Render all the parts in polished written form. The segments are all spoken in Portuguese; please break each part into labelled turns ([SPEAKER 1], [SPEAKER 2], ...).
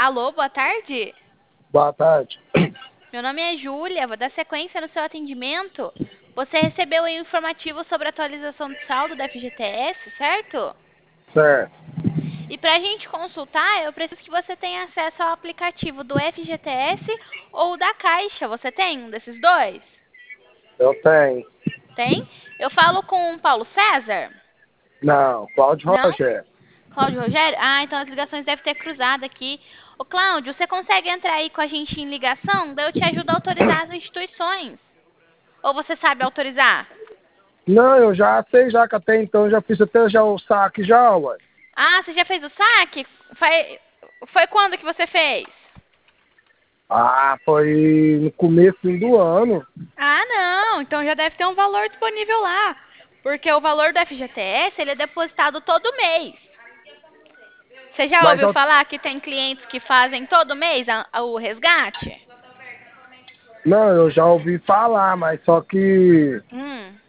[SPEAKER 1] Alô, boa tarde.
[SPEAKER 2] Boa tarde.
[SPEAKER 1] Meu nome é Júlia, vou dar sequência no seu atendimento. Você recebeu aí um informativo sobre a atualização de saldo da FGTS, certo?
[SPEAKER 2] Certo.
[SPEAKER 1] E para a gente consultar, eu preciso que você tenha acesso ao aplicativo do FGTS ou da Caixa. Você tem um desses dois?
[SPEAKER 2] Eu tenho.
[SPEAKER 1] Tem? Eu falo com o Paulo César?
[SPEAKER 2] Não, Cláudio
[SPEAKER 1] Não?
[SPEAKER 2] Rogério.
[SPEAKER 1] Cláudio Rogério? Ah, então as ligações devem ter cruzado aqui. Ô, Cláudio, você consegue entrar aí com a gente em ligação? Daí eu te ajudo a autorizar as instituições. Ou você sabe autorizar?
[SPEAKER 2] Não, eu já sei, já que até então já fiz até já o saque já, ué.
[SPEAKER 1] Ah, você já fez o saque? Foi quando que você fez?
[SPEAKER 2] Ah, foi no começo do ano.
[SPEAKER 1] Ah, não. Então já deve ter um valor disponível lá. Porque o valor do FGTS, ele é depositado todo mês. Você já
[SPEAKER 2] Mas
[SPEAKER 1] ouviu
[SPEAKER 2] eu...
[SPEAKER 1] falar que tem clientes que fazem todo mês o resgate?
[SPEAKER 2] Não, eu já ouvi falar, mas só que
[SPEAKER 1] Hum.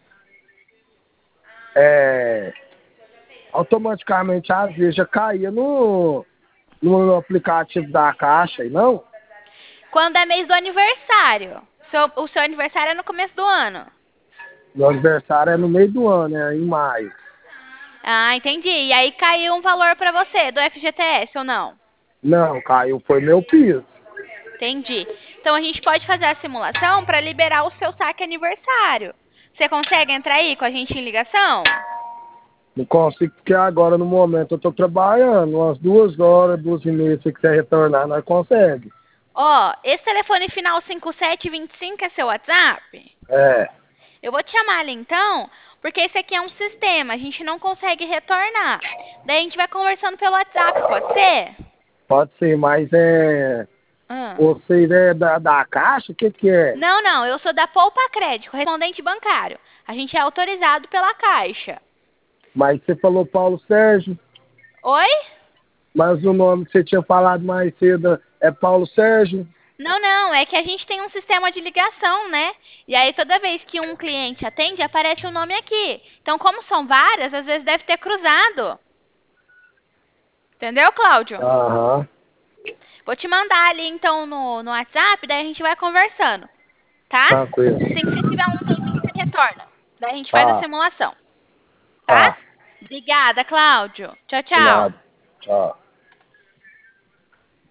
[SPEAKER 2] é, automaticamente às vezes já caía no aplicativo da Caixa, e não?
[SPEAKER 1] Quando é mês do aniversário. O seu aniversário é no começo do ano.
[SPEAKER 2] Meu aniversário é no meio do ano, é em maio.
[SPEAKER 1] Ah, entendi. E aí caiu um valor pra você do FGTS ou não?
[SPEAKER 2] Não, caiu, foi meu piso.
[SPEAKER 1] Entendi. Então a gente pode fazer a simulação para liberar o seu saque aniversário. Você consegue entrar aí com a gente em ligação?
[SPEAKER 2] Não consigo, porque agora no momento eu tô trabalhando, umas 2 horas, 2h30, se quiser retornar, nós consegue.
[SPEAKER 1] Ó, esse telefone final 5725 é seu WhatsApp?
[SPEAKER 2] É,
[SPEAKER 1] Eu vou te chamar ali então, porque esse aqui é um sistema, a gente não consegue retornar. Daí a gente vai conversando pelo WhatsApp, pode ser?
[SPEAKER 2] pode ser, mas
[SPEAKER 1] Ah.
[SPEAKER 2] você é da Caixa, o que que é?
[SPEAKER 1] Não, não, eu sou da Poupa Crédito, correspondente bancário. A gente é autorizado pela Caixa.
[SPEAKER 2] Mas você falou Paulo Sérgio,
[SPEAKER 1] Oi?
[SPEAKER 2] mas o nome que você tinha falado mais cedo é Paulo Sérgio.
[SPEAKER 1] Não, não, é que a gente tem um sistema de ligação, né? E aí toda vez que um cliente atende, aparece o nome aqui. Então, como são várias, às vezes deve ter cruzado. Entendeu, Cláudio?
[SPEAKER 2] Aham,
[SPEAKER 1] Vou te mandar ali então no WhatsApp, daí a gente vai conversando, tá?
[SPEAKER 2] tranquilo.
[SPEAKER 1] Assim que você tiver um tempinho, você retorna. Daí a gente faz a
[SPEAKER 2] Tá,
[SPEAKER 1] simulação, tá?
[SPEAKER 2] tá,
[SPEAKER 1] Obrigada, Cláudio. Tchau,
[SPEAKER 2] de
[SPEAKER 1] tchau.
[SPEAKER 2] nada. Tchau.